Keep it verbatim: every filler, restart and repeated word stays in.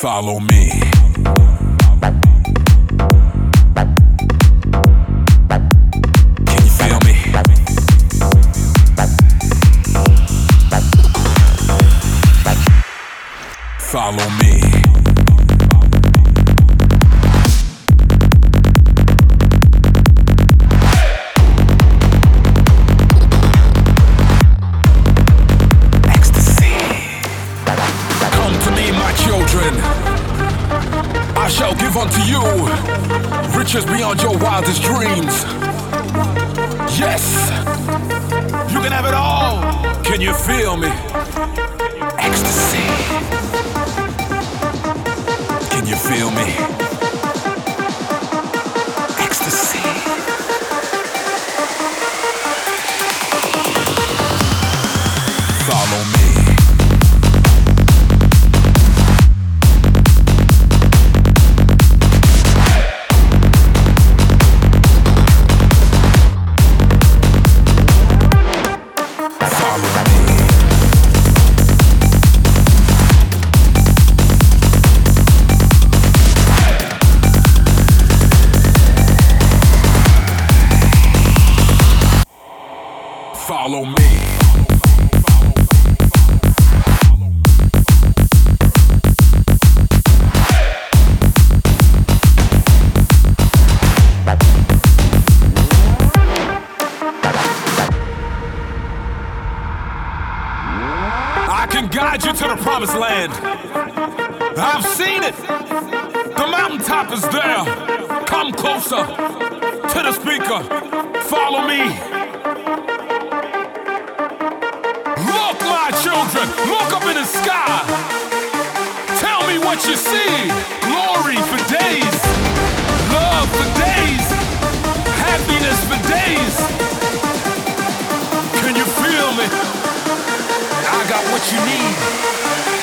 Follow me. Can you feel me? Follow me. I shall give unto you riches beyond your wildest dreams. Yes, you can have it all. Can you feel me? Ecstasy. Can you feel me? Ecstasy. Follow me. Follow me. I can guide you to the promised land. I've seen it. The mountaintop is there. Come closer to the speaker. Follow me. Look, my children, look up in the sky. Tell me what you see. Glory for days, love for days, happiness for days. Can you feel me? I got what you need.